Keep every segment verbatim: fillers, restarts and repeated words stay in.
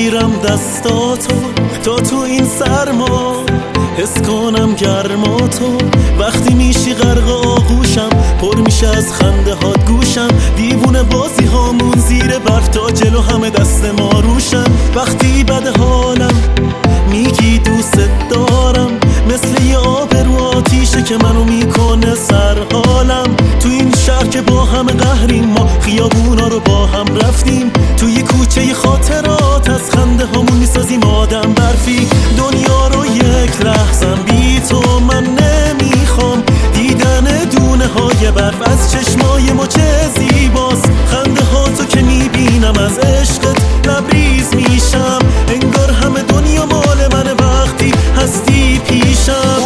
میگیرم دستاتو تا تو این سرما حس کنم گرماتو. وقتی میشی غرق آغوشم پر میشه از خنده هات گوشم. دیوونه بازی هامون زیر برف تا جلو همه دست ما روشن. وقتی بد حالم میگی دوست دارم مثل یه آب رو آتیشه که منو میکنه سر حالم. تو این شهر که با هم قهریم ما خیابونا رو با هم رفتیم. توی کوچه خاطرات از خنده هامون میسازیم آدم برفی. دنیا رو یک لحظم بی تو من نمیخوام. دیدن دونه های برف از چشمای ما چه زیباست. خنده ها تو که میبینم از عشقت لبریز میشم. انگار همه دنیا مال من وقتی هستی پیشم.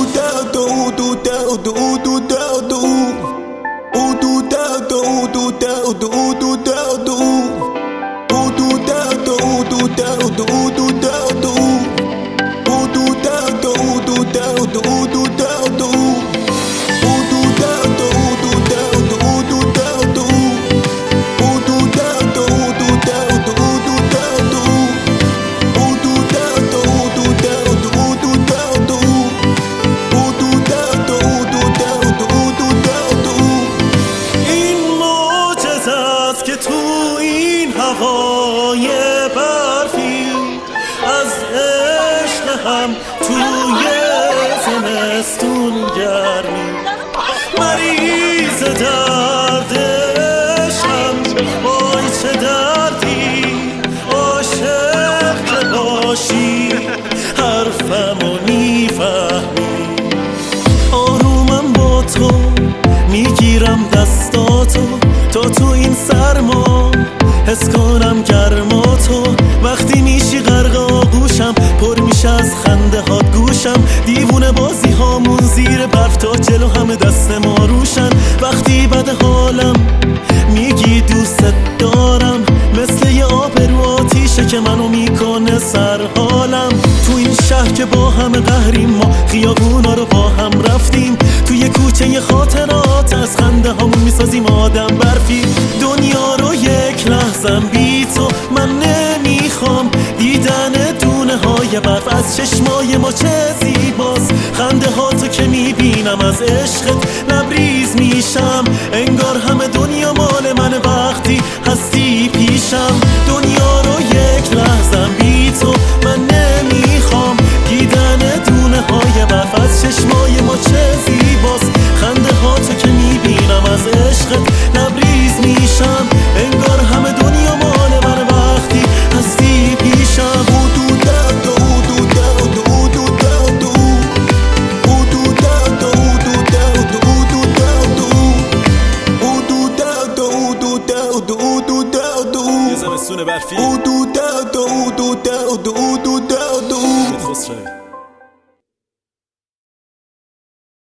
که تو این هوای برفی از عشق هم توی زمستون گرمی مریض دردشم. وای چه دردی عاشق که باشی حرفمو میفهمی. آرومم با تو میگیرم دستاتو تا تو این سرما حس کنم گرماتو. وقتی میشی غرق آغوشم پر میشه از خنده هات گوشم. دیوونه بازی هامون زیر برف تا جلو همه دست ما روشن. وقتی بد حالم میگی دوست دارم مثل یه آب رو آتیشه که منو میکنه سر حالم. تو این شهر که با همه قهریم ما خیابونا رو با هم رفتیم. توی کوچه خاطرات از خنده هامون میسازیم آدم برفی. دنیا رو یک لحظم بی تو من نمیخوام. دیدن دونه های برف از چشمای ما چه زیباست. خنده ها تو که میبینم از عشقت لبریز میشم. انگار همه دنیا مال من وقتی هستی پیشم. دنیا رو یک لحظم بی تو من نمیخوام. دیدن دونه های برف از چشمای ما چه زیباست. خنده ها تو که میبینم از عشقت لبریز میشم. انگار همه دنیا مال من وقتی هستی پیشم. یه زمستون برفی